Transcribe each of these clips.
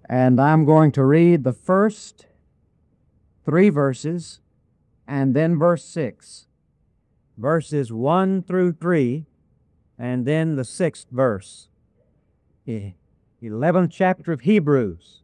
And I'm going to read the first 3 verses and then verse 6. Verses 1 through 3 and then the 6th verse. 11th chapter of Hebrews.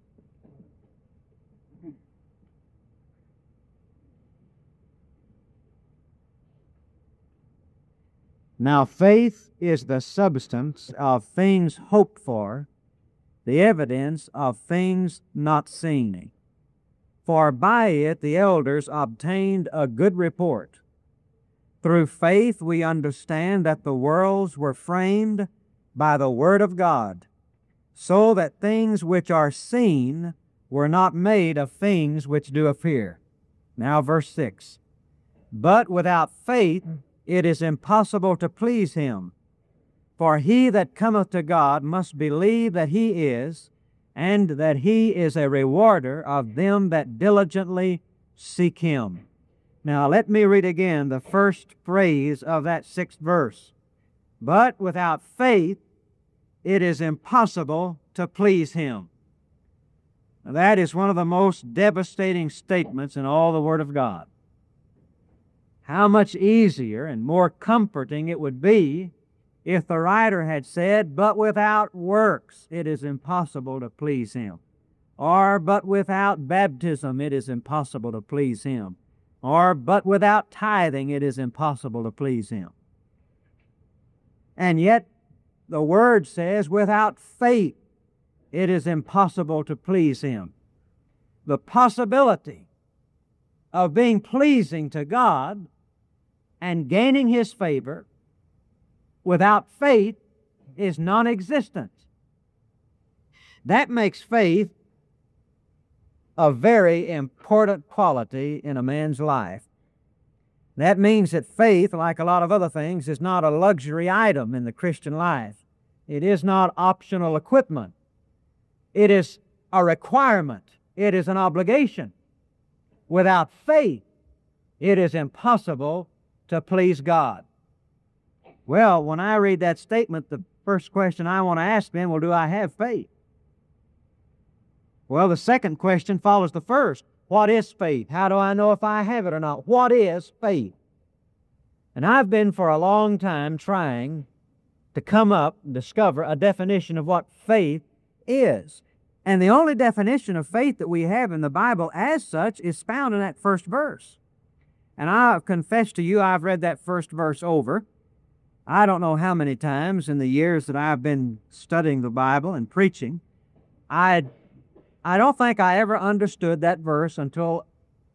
Now faith is the substance of things hoped for, the evidence of things not seen. For by it the elders obtained a good report. Through faith we understand that the worlds were framed by the Word of God, so that things which are seen were not made of things which do appear. Now verse 6. But without faith it is impossible to please Him. For he that cometh to God must believe that He is, and that He is a rewarder of them that diligently seek Him. Now let me read again the first phrase of that 6th verse. But without faith it is impossible to please Him. Now, that is one of the most devastating statements in all the Word of God. How much easier and more comforting it would be if the writer had said, but without works it is impossible to please Him. Or, but without baptism it is impossible to please Him. Or, but without tithing it is impossible to please Him. And yet, the Word says, without faith it is impossible to please Him. The possibility of being pleasing to God and gaining His favor without faith is non-existent. That makes faith a very important quality in a man's life. That means that faith, like a lot of other things, is not a luxury item in the Christian life. It is not optional equipment. It is a requirement. It is an obligation. Without faith, it is impossible to please God. Well, when I read that statement, the first question I want to ask then, well, do I have faith? Well, the second question follows the first. What is faith? How do I know if I have it or not? What is faith? And I've been for a long time trying to come up and discover a definition of what faith is. And the only definition of faith that we have in the Bible as such is found in that first verse. And I confess to you, I've read that first verse over. I don't know how many times in the years that I've been studying the Bible and preaching. I don't think I ever understood that verse until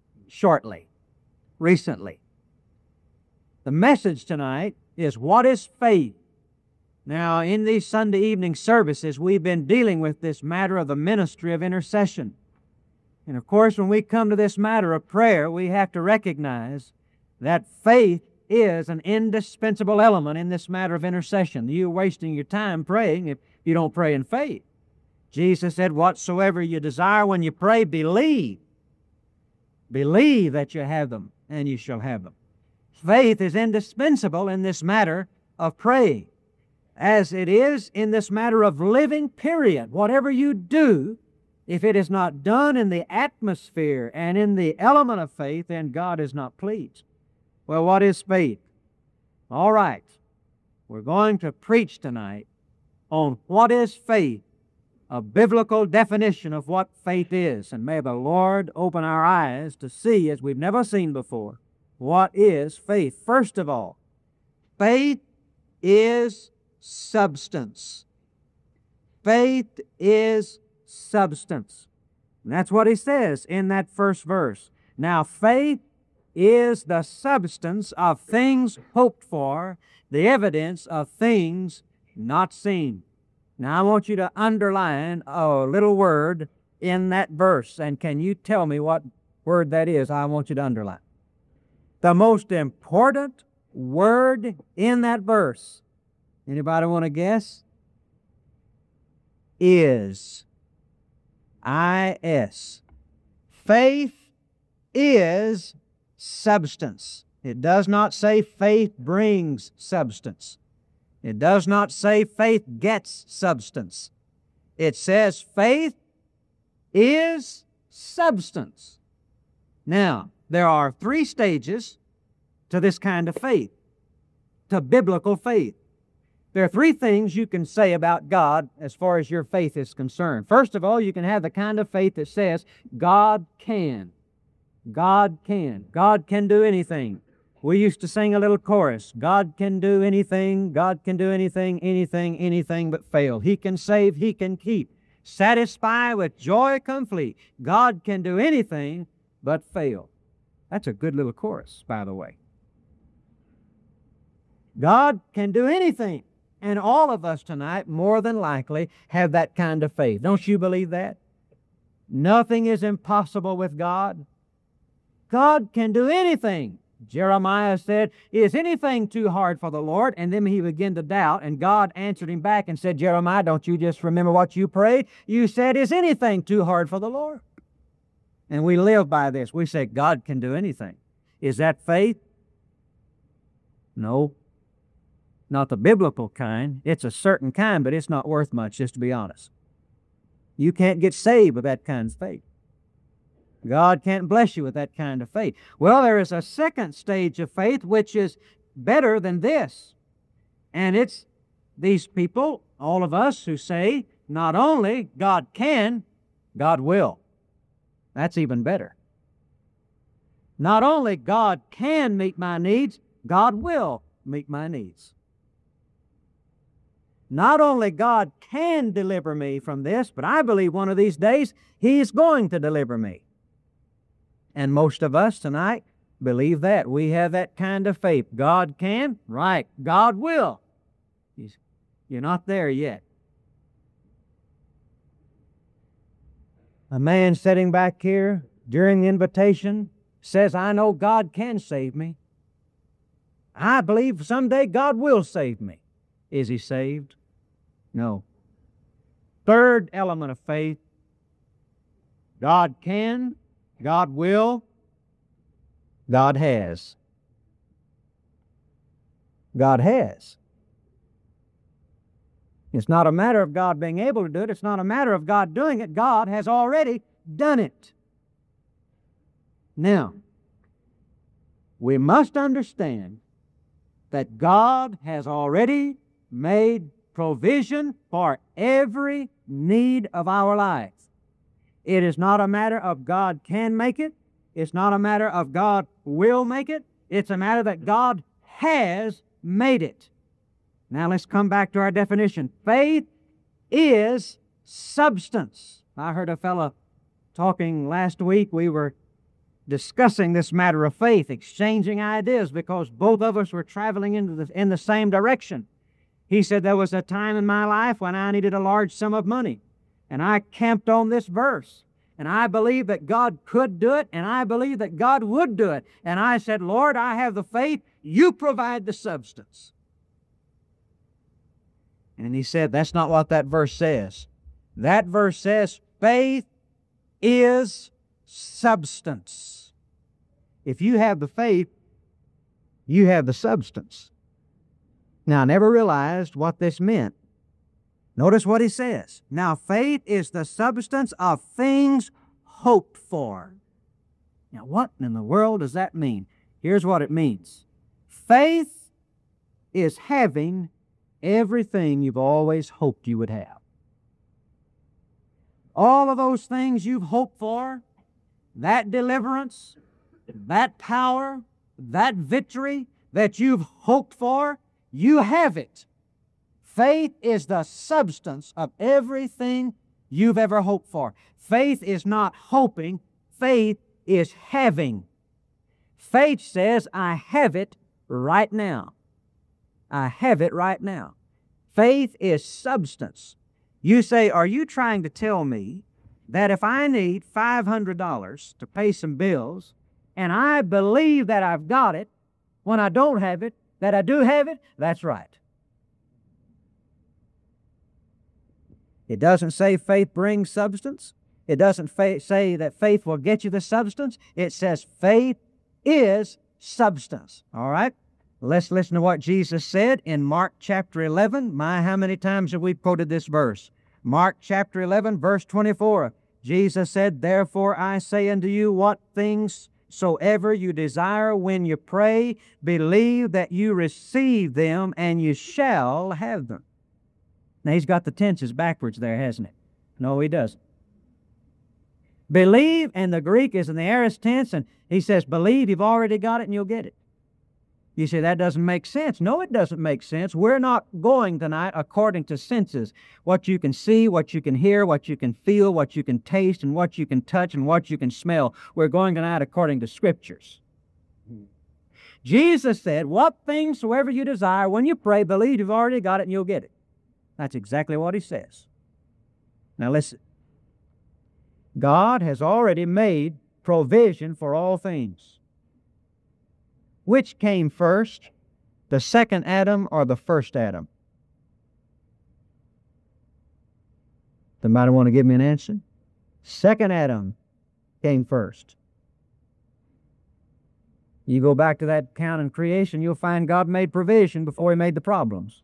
recently. The message tonight is, what is faith? Now, in these Sunday evening services, we've been dealing with this matter of the ministry of intercession. And of course, when we come to this matter of prayer, we have to recognize that faith is an indispensable element in this matter of intercession. You're wasting your time praying if you don't pray in faith. Jesus said, whatsoever you desire when you pray, believe. Believe that you have them, and you shall have them. Faith is indispensable in this matter of praying, as it is in this matter of living, period. Whatever you do, if it is not done in the atmosphere and in the element of faith, then God is not pleased. Well, what is faith? All right, we're going to preach tonight on what is faith, a biblical definition of what faith is. And may the Lord open our eyes to see, as we've never seen before, what is faith. First of all, faith is substance. Faith is substance. And that's what he says in that first verse. Now, faith is the substance of things hoped for, the evidence of things not seen. Now, I want you to underline a little word in that verse. And can you tell me what word that is? I want you to underline. The most important word in that verse. Anybody want to guess? Is. I-S. Faith is substance. It does not say faith brings substance. It does not say faith gets substance. It says faith is substance. Now, there are three stages to this kind of faith, to biblical faith. There are three things you can say about God as far as your faith is concerned. First of all, you can have the kind of faith that says, God can. God can. God can do anything. We used to sing a little chorus, God can do anything, God can do anything, anything but fail. He can save, He can keep. Satisfy with joy complete. God can do anything but fail. That's a good little chorus, by the way. God can do anything. And all of us tonight, more than likely, have that kind of faith. Don't you believe that? Nothing is impossible with God. God can do anything. Jeremiah said, is anything too hard for the Lord? And then he began to doubt, and God answered him back and said, Jeremiah, don't you just remember what you prayed? You said, is anything too hard for the Lord? And we live by this. We say, God can do anything. Is that faith? No. Not the biblical kind. It's a certain kind, but it's not worth much, just to be honest. You can't get saved with that kind of faith. God can't bless you with that kind of faith. Well, there is a second stage of faith which is better than this. And it's these people, all of us, who say, not only God can, God will. That's even better. Not only God can meet my needs, God will meet my needs. Not only God can deliver me from this, but I believe one of these days He's going to deliver me. And most of us tonight believe that. We have that kind of faith. God can, right. God will. You're not there yet. A man sitting back here during the invitation says, I know God can save me. I believe someday God will save me. Is he saved? No. Third element of faith, God can, God will, God has. God has. It's not a matter of God being able to do it. It's not a matter of God doing it. God has already done it. Now, we must understand that God has already made provision for every need of our life. It is not a matter of God can make it. It's not a matter of God will make it. It's a matter that God has made it. Now let's come back to our definition. Faith is substance. I heard a fellow talking last week. We were discussing this matter of faith, exchanging ideas because both of us were traveling in the same direction. He said, there was a time in my life when I needed a large sum of money, and I camped on this verse. And I believed that God could do it, and I believed that God would do it. And I said, Lord, I have the faith. You provide the substance. And he said, that's not what that verse says. That verse says, faith is substance. If you have the faith, you have the substance. Now, I never realized what this meant. Notice what he says. Now, faith is the substance of things hoped for. Now, what in the world does that mean? Here's what it means. Faith is having everything you've always hoped you would have. All of those things you've hoped for, that deliverance, that power, that victory that you've hoped for, you have it. Faith is the substance of everything you've ever hoped for. Faith is not hoping. Faith is having. Faith says, I have it right now. I have it right now. Faith is substance. You say, are you trying to tell me that if I need $500 to pay some bills, and I believe that I've got it, when I don't have it, that I do have it? That's right. It doesn't say faith brings substance. It doesn't say that faith will get you the substance. It says faith is substance. All right? Let's listen to what Jesus said in Mark chapter 11. My, how many times have we quoted this verse? Mark chapter 11, verse 24. Jesus said, "Therefore I say unto you, what things soever you desire when you pray, believe that you receive them, and you shall have them." Now, he's got the tenses backwards there, hasn't he? No, he doesn't. Believe, and the Greek is in the aorist tense, and he says, believe you've already got it and you'll get it. You say, that doesn't make sense. No, it doesn't make sense. We're not going tonight according to senses. What you can see, what you can hear, what you can feel, what you can taste, and what you can touch, and what you can smell. We're going tonight according to Scriptures. Jesus said, what things soever you desire, when you pray, believe you've already got it and you'll get it. That's exactly what he says. Now listen. God has already made provision for all things. Which came first, the second Adam or the first Adam? Somebody want to give me an answer? Second Adam came first. You go back to that account in creation, you'll find God made provision before He made the problems.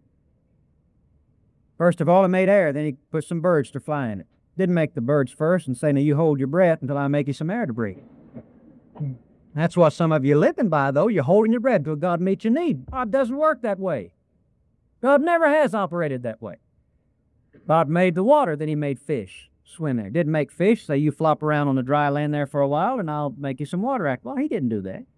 First of all, He made air, then He put some birds to fly in it. Didn't make the birds first and say, now you hold your breath until I make you some air to breathe. That's what some of you are living by, though. You're holding your breath until God meets your need. God doesn't work that way. God never has operated that way. God made the water, then He made fish swim there. Didn't make fish, say you flop around on the dry land there for a while and I'll make you some water act. Well, He didn't do that.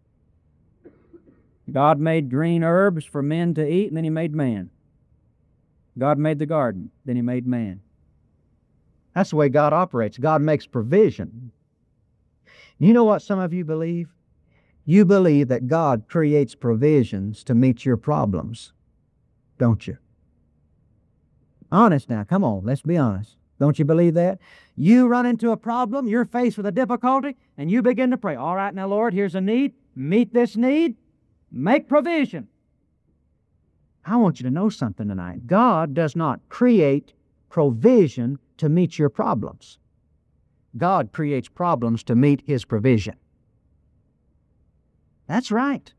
God made green herbs for men to eat, and then He made man. God made the garden, then He made man. That's the way God operates. God makes provision. You know what some of you believe? You believe that God creates provisions to meet your problems, don't you? Honest now, come on, let's be honest. Don't you believe that? You run into a problem, you're faced with a difficulty, and you begin to pray. All right, now, Lord, here's a need. Meet this need. Make provision. I want you to know something tonight. God does not create provision to meet your problems. God creates problems to meet His provision. That's right.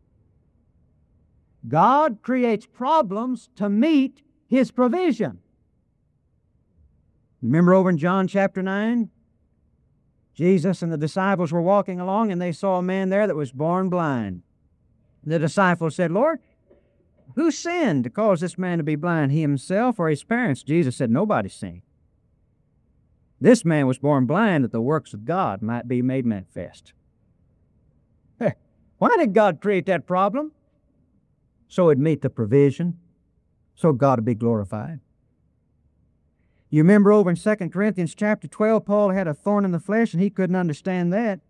God creates problems to meet His provision. Remember over in John chapter 9? Jesus and the disciples were walking along and they saw a man there that was born blind. The disciples said, Lord, who sinned to cause this man to be blind, he himself or his parents? Jesus said, nobody sinned. This man was born blind that the works of God might be made manifest. Why did God create that problem? So it'd meet the provision, so God would be glorified. You remember over in 2 Corinthians chapter 12, Paul had a thorn in the flesh and he couldn't understand that.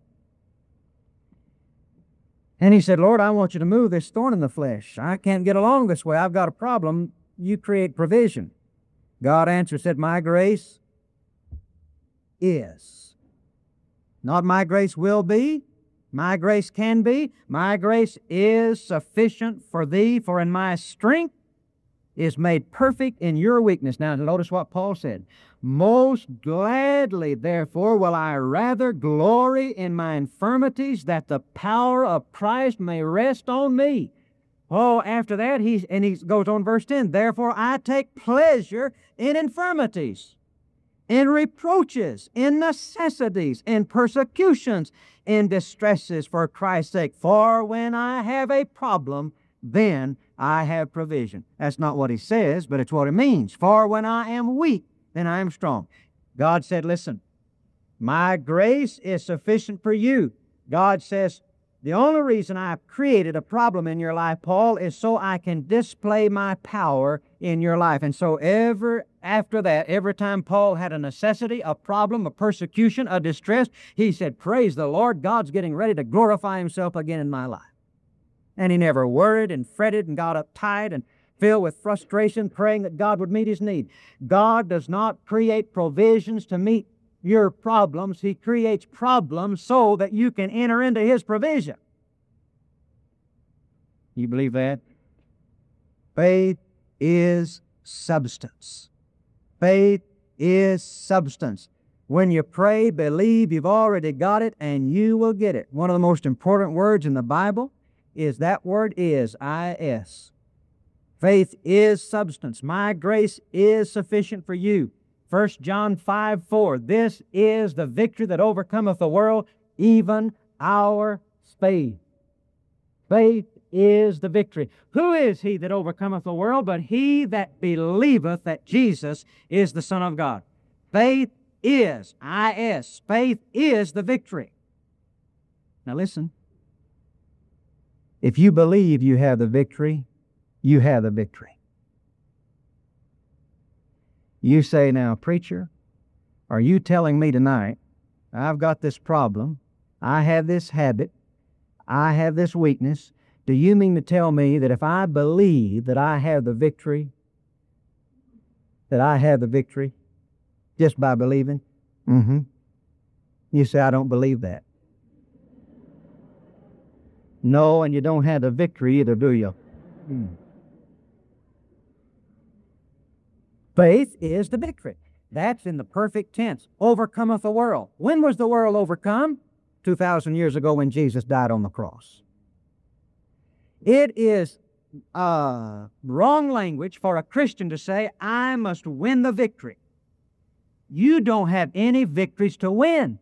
And he said, Lord, I want you to move this thorn in the flesh. I can't get along this way. I've got a problem. You create provision. God answered, said, my grace is. Not my grace will be. My grace can be. My grace is sufficient for thee, for in my strength is made perfect in your weakness. Now, notice what Paul said. Most gladly, therefore, will I rather glory in my infirmities, that the power of Christ may rest on me. Oh, after that, he goes on verse 10, therefore I take pleasure in infirmities, in reproaches, in necessities, in persecutions, in distresses for Christ's sake. For when I have a problem, then I have provision. That's not what he says, but it's what it means. For when I am weak, then I am strong. God said, listen, my grace is sufficient for you. God says, the only reason I've created a problem in your life, Paul, is so I can display my power in your life. And so after that, every time Paul had a necessity, a problem, a persecution, a distress, he said, praise the Lord, God's getting ready to glorify Himself again in my life. And he never worried and fretted and got uptight and filled with frustration, praying that God would meet his need. God does not create provisions to meet your problems. He creates problems so that you can enter into His provision. You believe that? Faith is substance. Faith is substance. When you pray, believe you've already got it and you will get it. One of the most important words in the Bible is that word is, I-S. Faith is substance. My grace is sufficient for you. 1 John 5:4. This is the victory that overcometh the world, even our faith. Faith is the victory. Who is he that overcometh the world but he that believeth that Jesus is the Son of God? Faith is, I-S, faith is the victory. Now listen. If you believe you have the victory, you have the victory. You say, now, preacher, are you telling me tonight, I've got this problem, I have this habit, I have this weakness. Do you mean to tell me that if I believe that I have the victory, just by believing? You say, I don't believe that. No, and you don't have the victory either, do you? Faith is the victory. That's in the perfect tense. Overcometh the world. When was the world overcome? 2,000 years ago when Jesus died on the cross. It is wrong language for a Christian to say, I must win the victory. You don't have any victories to win.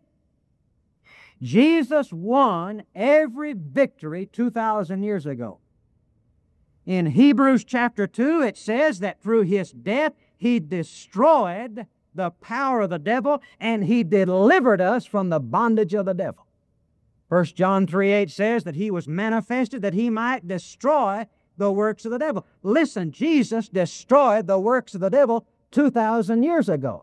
Jesus won every victory 2,000 years ago. In Hebrews chapter 2, it says that through His death, He destroyed the power of the devil and He delivered us from the bondage of the devil. 1 John 3:8 says that He was manifested that He might destroy the works of the devil. Listen, Jesus destroyed the works of the devil 2,000 years ago.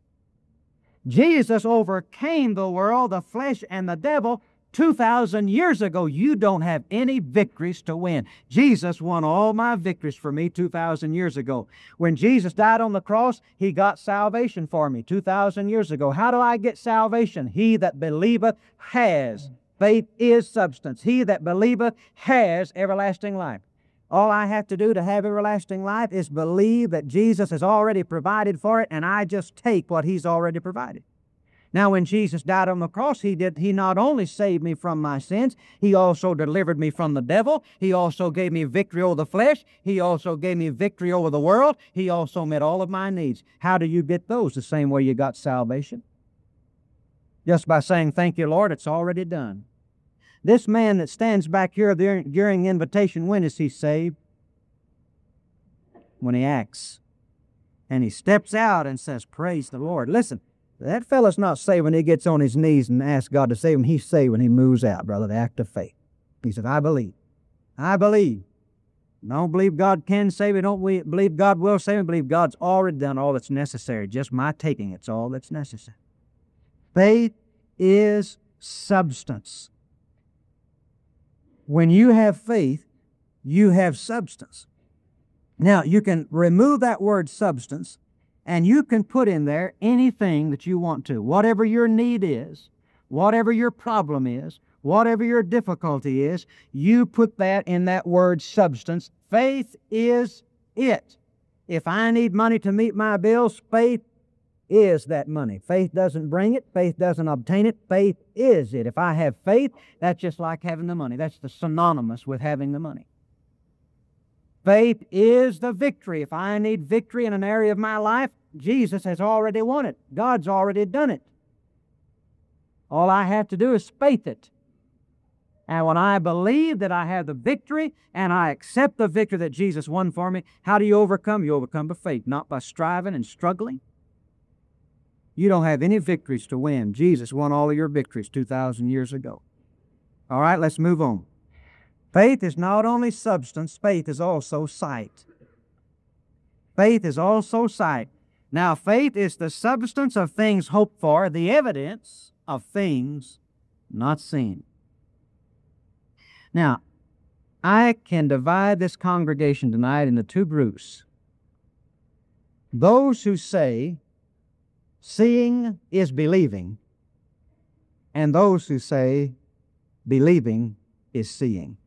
Jesus overcame the world, the flesh, and the devil 2,000 years ago. You don't have any victories to win. Jesus won all my victories for me 2,000 years ago. When Jesus died on the cross, He got salvation for me 2,000 years ago. How do I get salvation? He that believeth has. Faith is substance. He that believeth has everlasting life. All I have to do to have everlasting life is believe that Jesus has already provided for it, and I just take what He's already provided. Now, when Jesus died on the cross, He not only saved me from my sins, He also delivered me from the devil. He also gave me victory over the flesh. He also gave me victory over the world. He also met all of my needs. How do you get those? The same way you got salvation. Just by saying, thank you, Lord, it's already done. This man that stands back here during invitation, when is he saved? When he acts. And he steps out and says, praise the Lord. Listen, that fellow's not saved when he gets on his knees and asks God to save him. He's saved when he moves out, brother, the act of faith. He said, I believe. I believe. Don't believe God can save me. Don't believe God will save me. Believe God's already done all that's necessary. Just my taking it's all that's necessary. Faith is substance. When you have faith, you have substance. Now, you can remove that word substance, and you can put in there anything that you want to. Whatever your need is, whatever your problem is, whatever your difficulty is, you put that in that word substance. Faith is it. If I need money to meet my bills, faith is that money. Faith doesn't bring it. Faith doesn't obtain it. Faith is it. If I have faith, that's just like having the money. That's the synonymous with having the money. Faith is the victory. If I need victory in an area of my life, Jesus has already won it. God's already done it. All I have to do is faith it. And when I believe that I have the victory and I accept the victory that Jesus won for me, how do you overcome? You overcome by faith, not by striving and struggling. You don't have any victories to win. Jesus won all of your victories 2,000 years ago. All right, let's move on. Faith is not only substance, faith is also sight. Faith is also sight. Now, faith is the substance of things hoped for, the evidence of things not seen. Now, I can divide this congregation tonight into two groups. Those who say, seeing is believing, and those who say, believing is seeing.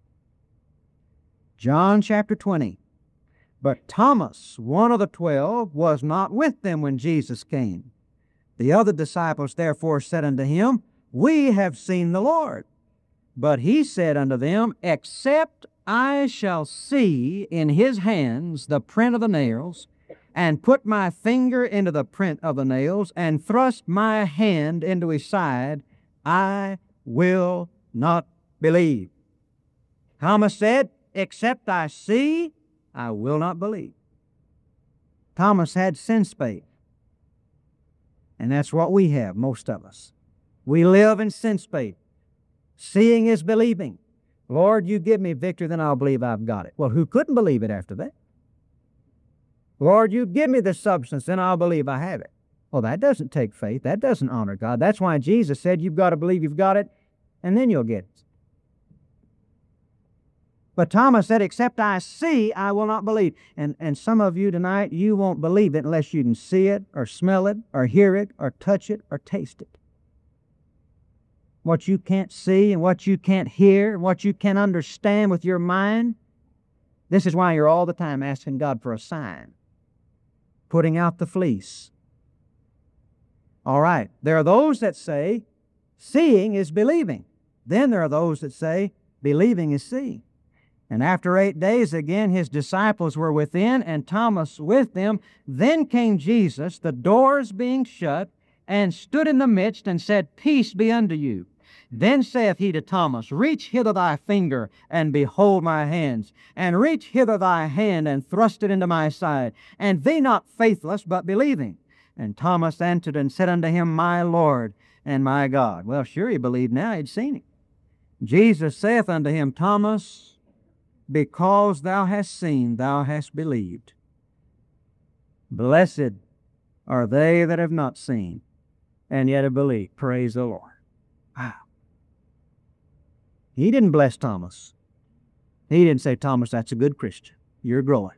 John chapter 20. But Thomas, one of the 12, was not with them when Jesus came. The other disciples therefore said unto him, We have seen the Lord. But he said unto them, Except I shall see in his hands the print of the nails, and put my finger into the print of the nails, and thrust my hand into his side, I will not believe. Thomas said, except I see, I will not believe. Thomas had sense faith. And that's what we have, most of us. We live in sense faith. Seeing is believing. Lord, you give me victory, then I'll believe I've got it. Well, who couldn't believe it after that? Lord, you give me the substance, then I'll believe I have it. Well, that doesn't take faith. That doesn't honor God. That's why Jesus said you've got to believe you've got it, and then you'll get it. But Thomas said, except I see, I will not believe. And some of you tonight, you won't believe it unless you can see it, or smell it, or hear it, or touch it, or taste it. What you can't see, and what you can't hear, and what you can't understand with your mind, this is why you're all the time asking God for a sign, putting out the fleece. All right, there are those that say seeing is believing. Then there are those that say believing is seeing. And after 8 days, again, his disciples were within, and Thomas with them. Then came Jesus, the doors being shut, and stood in the midst, and said, Peace be unto you. Then saith he to Thomas, Reach hither thy finger, and behold my hands, and reach hither thy hand, and thrust it into my side, and be not faithless, but believing. And Thomas answered and said unto him, My Lord and my God. Well, sure, he believed now, he'd seen him. Jesus saith unto him, Thomas, because thou hast seen, thou hast believed. Blessed are they that have not seen, and yet have believed. Praise the Lord. Wow. He didn't bless Thomas. He didn't say, Thomas, that's a good Christian. You're growing.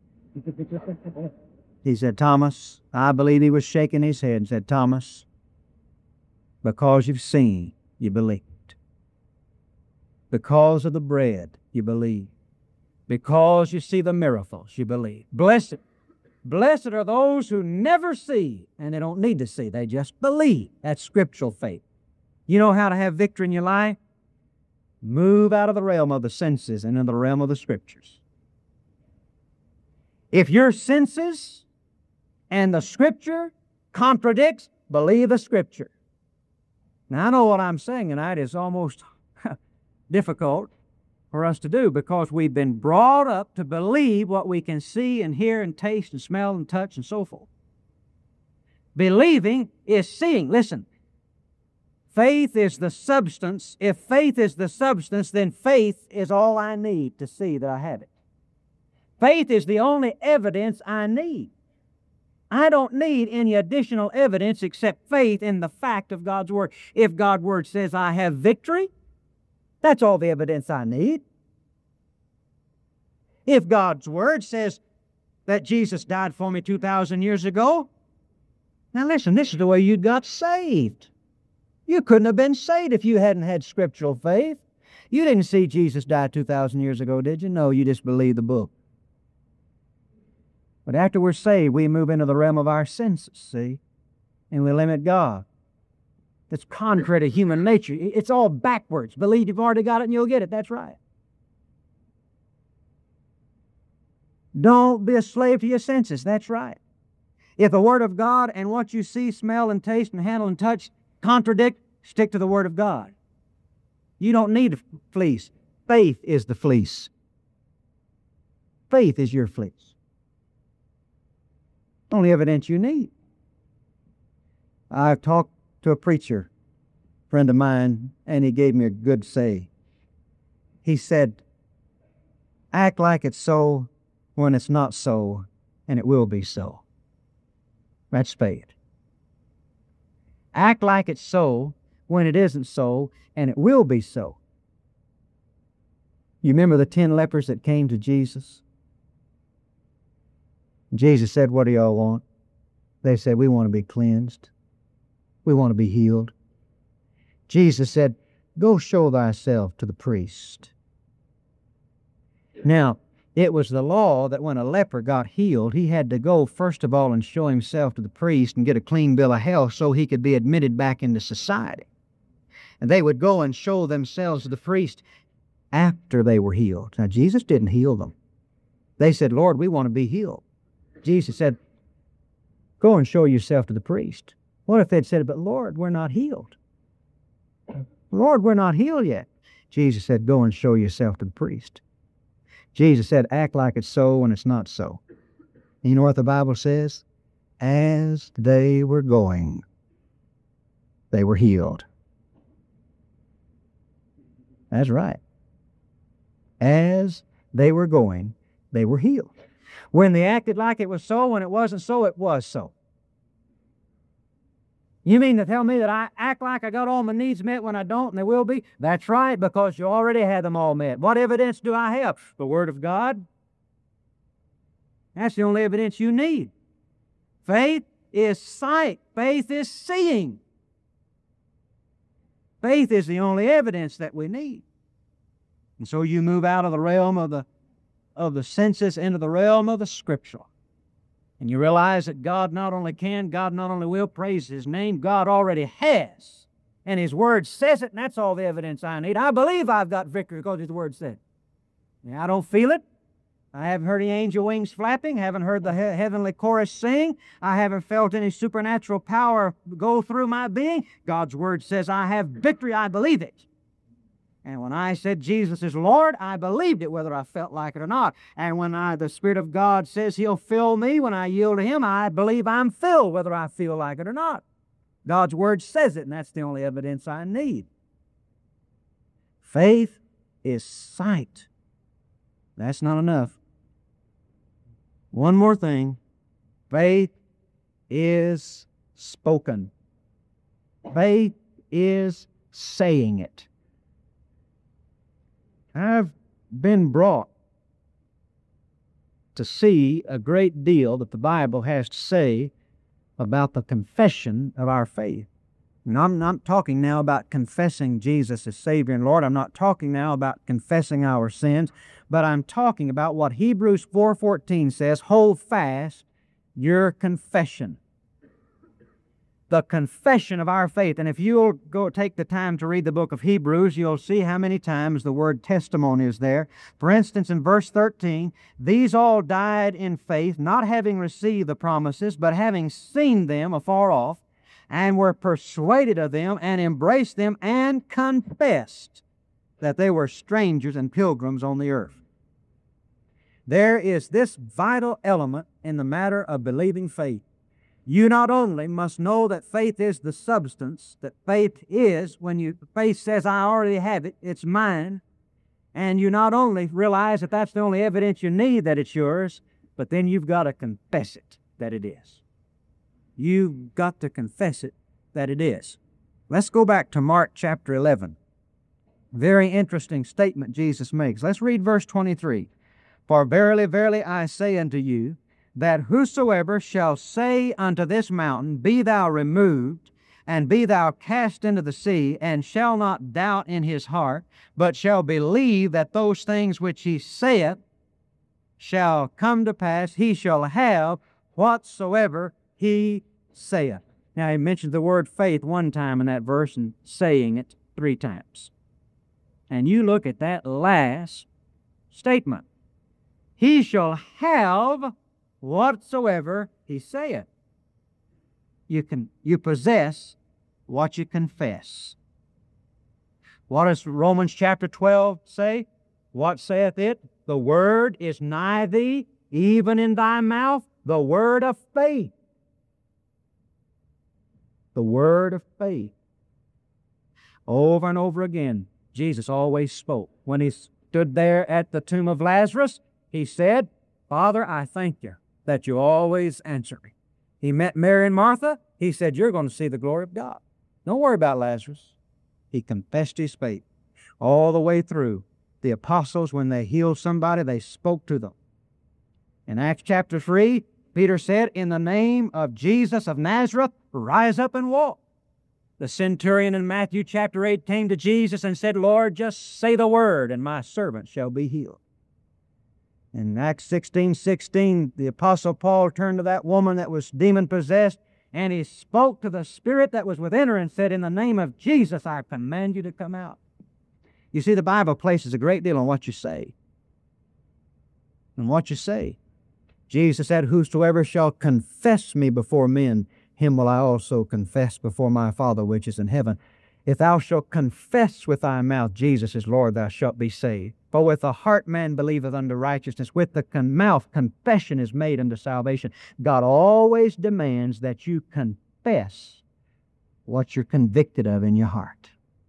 He said, Thomas, I believe he was shaking his head and said, Thomas, because you've seen, you believed. Because of the bread, you believe. Because you see the miracles, you believe. Blessed are those who never see, and they don't need to see. They just believe. That's scriptural faith. You know how to have victory in your life? Move out of the realm of the senses and into the realm of the Scriptures. If your senses and the Scripture contradicts, believe the Scripture. Now, I know what I'm saying tonight is almost difficult for us to do because we've been brought up to believe what we can see and hear and taste and smell and touch and so forth. Believing is seeing. Listen, faith is the substance. If faith is the substance, then faith is all I need to see that I have it. Faith is the only evidence I need. I don't need any additional evidence except faith in the fact of God's Word. If God's Word says I have victory, that's all the evidence I need. If God's Word says that Jesus died for me 2,000 years ago, now listen, this is the way you got saved. You couldn't have been saved if you hadn't had scriptural faith. You didn't see Jesus die 2,000 years ago, did you? No, you just believed the book. But after we're saved, we move into the realm of our senses, see? And we limit God. That's contrary to human nature. It's all backwards. Believe you've already got it and you'll get it. That's right. Don't be a slave to your senses. That's right. If the Word of God and what you see, smell, and taste, and handle, and touch contradict, stick to the Word of God. You don't need a fleece. Faith is the fleece. Faith is your fleece. Only evidence you need. I've talked to a preacher, friend of mine, and he gave me a good say. He said, act like it's so when it's not so, and it will be so. That's faith. Act like it's so when it isn't so, and it will be so. You remember the 10 lepers that came to Jesus? Jesus said, what do y'all want? They said, we want to be cleansed. We want to be healed. Jesus said, go show thyself to the priest. Now, it was the law that when a leper got healed, he had to go first of all and show himself to the priest and get a clean bill of health so he could be admitted back into society. And they would go and show themselves to the priest after they were healed. Now, Jesus didn't heal them. They said, Lord, we want to be healed. Jesus said, Go and show yourself to the priest. What if they'd said, but Lord, we're not healed. Lord, we're not healed yet. Jesus said, go and show yourself to the priest. Jesus said, act like it's so when it's not so. And you know what the Bible says? As they were going, they were healed. That's right. As they were going, they were healed. When they acted like it was so, when it wasn't so, it was so. You mean to tell me that I act like I got all my needs met when I don't, and they will be? That's right, because you already had them all met. What evidence do I have? The Word of God. That's the only evidence you need. Faith is sight. Faith is seeing. Faith is the only evidence that we need. And so you move out of the realm of the senses into the realm of the scriptural. And you realize that God not only can, God not only will, praise His name, God already has. And His Word says it, and that's all the evidence I need. I believe I've got victory because His Word said it. Now, I don't feel it. I haven't heard any angel wings flapping, haven't heard the heavenly chorus sing, I haven't felt any supernatural power go through my being. God's Word says I have victory. I believe it. And when I said Jesus is Lord, I believed it whether I felt like it or not. And when the Spirit of God says He'll fill me when I yield to Him, I believe I'm filled whether I feel like it or not. God's Word says it, and that's the only evidence I need. Faith is sight. That's not enough. One more thing. Faith is spoken. Faith is saying it. I've been brought to see a great deal that the Bible has to say about the confession of our faith. And I'm not talking now about confessing Jesus as Savior and Lord. I'm not talking now about confessing our sins, but I'm talking about what Hebrews 4:14 says, hold fast your confession. The confession of our faith. And if you'll go take the time to read the book of Hebrews, you'll see how many times the word testimony is there. For instance, in verse 13, these all died in faith, not having received the promises, but having seen them afar off, and were persuaded of them, and embraced them, and confessed that they were strangers and pilgrims on the earth. There is this vital element in the matter of believing faith. You not only must know that faith is the substance, that faith is, when faith says, I already have it, it's mine, and you not only realize that that's the only evidence you need that it's yours, but then you've got to confess it that it is. You've got to confess it that it is. Let's go back to Mark chapter 11. Very interesting statement Jesus makes. Let's read verse 23. For verily, verily, I say unto you, that whosoever shall say unto this mountain, Be thou removed, and be thou cast into the sea, and shall not doubt in his heart, but shall believe that those things which he saith shall come to pass, he shall have whatsoever he saith. Now, he mentions the word faith one time in that verse and saying it 3 times. And you look at that last statement. He shall have whatsoever he saith. You possess what you confess. What does Romans chapter 12 say? What saith it? The word is nigh thee, even in thy mouth, the word of faith. The word of faith. Over and over again, Jesus always spoke. When he stood there at the tomb of Lazarus, he said, Father, I thank you that you always answer me. He met Mary and Martha. He said, you're going to see the glory of God. Don't worry about Lazarus. He confessed his faith all the way through. The apostles, when they healed somebody, they spoke to them. In Acts chapter 3, Peter said, in the name of Jesus of Nazareth, rise up and walk. The centurion in Matthew chapter 8 came to Jesus and said, Lord, just say the word, and my servant shall be healed. In Acts 16:16, the Apostle Paul turned to that woman that was demon-possessed, and he spoke to the spirit that was within her and said, in the name of Jesus, I command you to come out. You see, the Bible places a great deal on what you say. And what you say. Jesus said, "Whosoever shall confess me before men, him will I also confess before my Father which is in heaven. If thou shalt confess with thy mouth Jesus is Lord, thou shalt be saved. For with the heart man believeth unto righteousness, with the mouth confession is made unto salvation." God always demands that you confess what you're convicted of in your heart.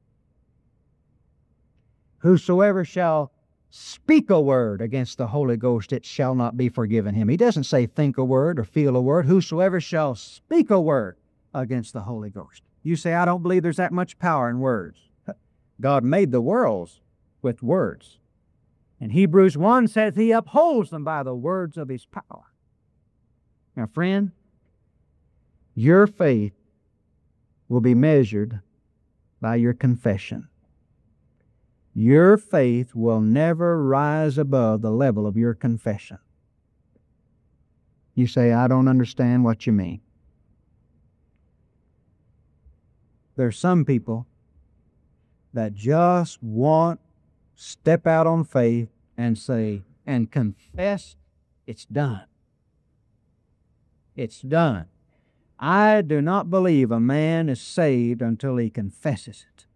"Whosoever shall speak a word against the Holy Ghost, it shall not be forgiven him." He doesn't say think a word or feel a word. Whosoever shall speak a word against the Holy Ghost. You say, "I don't believe there's that much power in words." God made the worlds with words. And Hebrews 1 says He upholds them by the words of His power. Now, friend, your faith will be measured by your confession. Your faith will never rise above the level of your confession. You say, "I don't understand what you mean." There's some people that just want to step out on faith and say, and confess, "It's done. It's done." I do not believe a man is saved until he confesses it.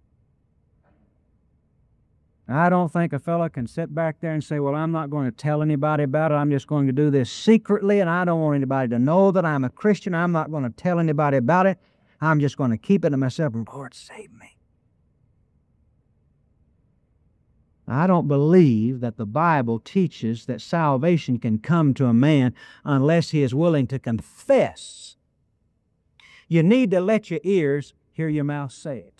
I don't think a fellow can sit back there and say, "Well, I'm not going to tell anybody about it. I'm just going to do this secretly, and I don't want anybody to know that I'm a Christian. I'm not going to tell anybody about it. I'm just going to keep it to myself, and Lord, save me." I don't believe that the Bible teaches that salvation can come to a man unless he is willing to confess. You need to let your ears hear your mouth say it.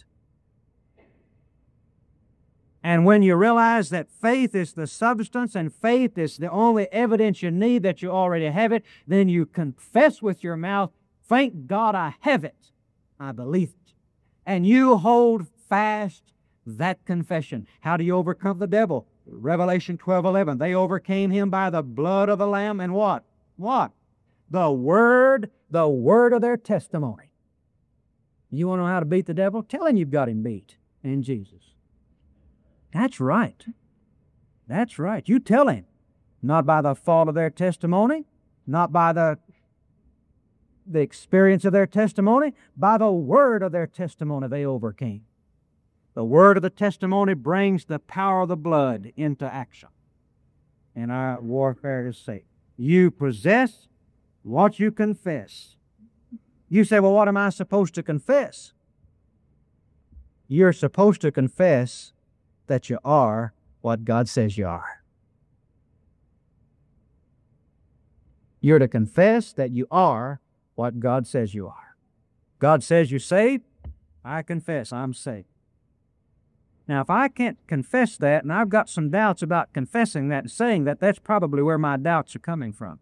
And when you realize that faith is the substance and faith is the only evidence you need that you already have it, then you confess with your mouth, "Thank God I have it. I believe it." And you hold fast that confession. How do you overcome the devil? Revelation 12:11. They overcame him by the blood of the Lamb and what? What? The word of their testimony. You want to know how to beat the devil? Tell him you've got him beat in Jesus. That's right. That's right. You tell him. Not by the fault of their testimony, not by the experience of their testimony, by the word of their testimony they overcame. The word of the testimony brings the power of the blood into action. And our warfare is safe. You possess what you confess. You say, "Well, what am I supposed to confess?" You're supposed to confess that you are what God says you are. You're to confess that you are what God says you are. God says you're saved. I confess I'm saved. Now, if I can't confess that, and I've got some doubts about confessing that and saying that, that's probably where my doubts are coming from.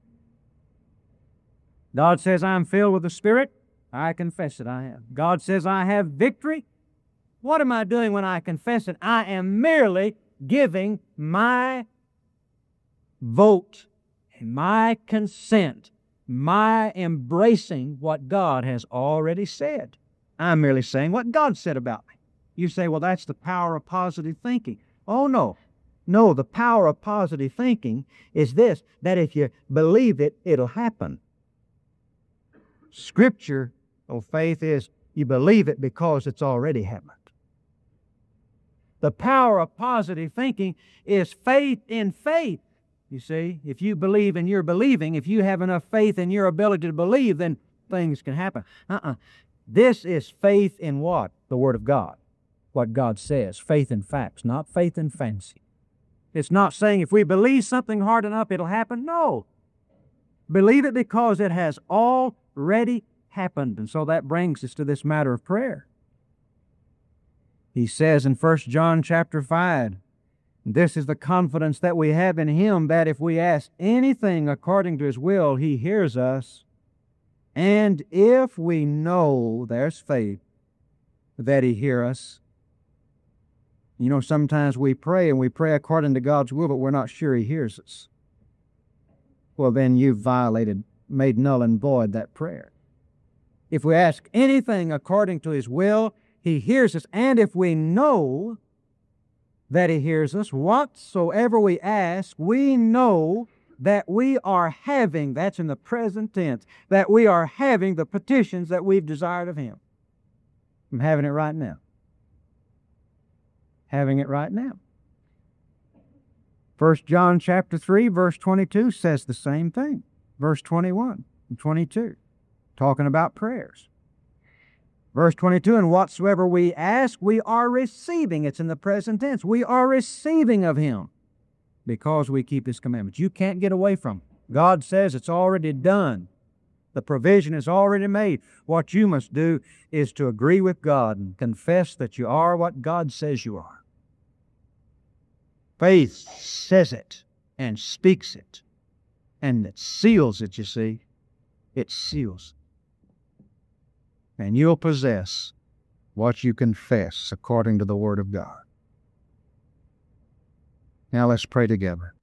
God says I'm filled with the Spirit. I confess it, I am. God says I have victory. What am I doing when I confess it? I am merely giving my vote, my consent, my embracing what God has already said. I'm merely saying what God said about me. You say, "Well, that's the power of positive thinking." Oh, no. No, the power of positive thinking is this, that if you believe it, it'll happen. Scripture, faith is you believe it because it's already happened. The power of positive thinking is faith in faith. You see, if you believe in your believing, if you have enough faith in your ability to believe, then things can happen. This is faith in what? The Word of God. What God says. Faith in facts, not faith in fancy. It's not saying if we believe something hard enough, it'll happen. No. Believe it because it has already happened. And so that brings us to this matter of prayer. He says in 1 John chapter 5, "This is the confidence that we have in Him, that if we ask anything according to His will, He hears us. And if we know," there's faith, "that He hears us." You know, sometimes we pray and we pray according to God's will, but we're not sure He hears us. Well, then you've made null and void that prayer. If we ask anything according to His will, He hears us. And if we know that He hears us, whatsoever we ask, we know that we are having, that's in the present tense, that we are having the petitions that we've desired of Him. I'm having it right now. Having it right now. 1 John chapter 3, verse 22 says the same thing. Verse 21 and 22, talking about prayers. Verse 22, and whatsoever we ask, we are receiving. It's in the present tense. We are receiving of Him because we keep His commandments. You can't get away from it. God says it's already done. The provision is already made. What you must do is to agree with God and confess that you are what God says you are. Faith says it and speaks it, and it seals it, you see. It seals it. And you'll possess what you confess according to the Word of God. Now let's pray together.